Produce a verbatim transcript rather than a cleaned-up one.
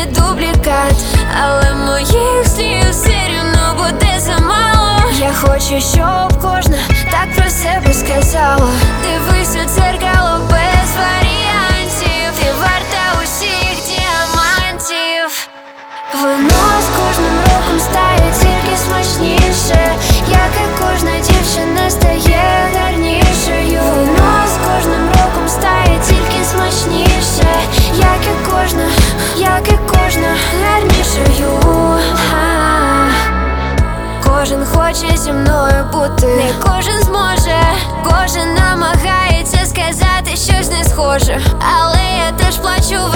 не дублікат, але моїх слів все рівно буде замало. Я хочу, щоб кожна так про себе сказала. Дивись у дзеркало без варіантів, ти варта усіх діамантів. Воно з кожним роком стає тільки смачніше, як і кожна дівчина стає гарнішою. Воно з кожним роком стає тільки смачніше, як і кожна, як і кожна гарнішою. Кожен хоче зі мною бути, не кожен зможе, кожен намагається сказати щось не схоже, але я теж плачу